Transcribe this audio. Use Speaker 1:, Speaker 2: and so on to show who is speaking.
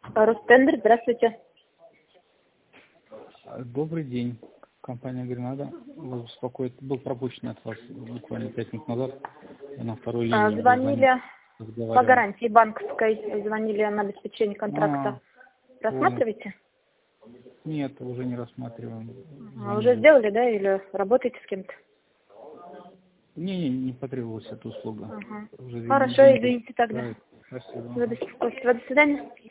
Speaker 1: Ростендер, здравствуйте.
Speaker 2: Добрый день. Компания «Гренада» вас беспокоит. Был пропущен от вас буквально 5 минут назад. Я на второй линии.
Speaker 1: Звонили по гарантии банковской, звонили на обеспечение контракта. Рассматриваете?
Speaker 2: Нет, уже не рассматриваем.
Speaker 1: Уже сделали, да, или работаете с кем-то?
Speaker 2: Не потребовалась эта услуга.
Speaker 1: Хорошо, извините тогда.
Speaker 2: Спасибо.
Speaker 1: За беспокойство. До свидания.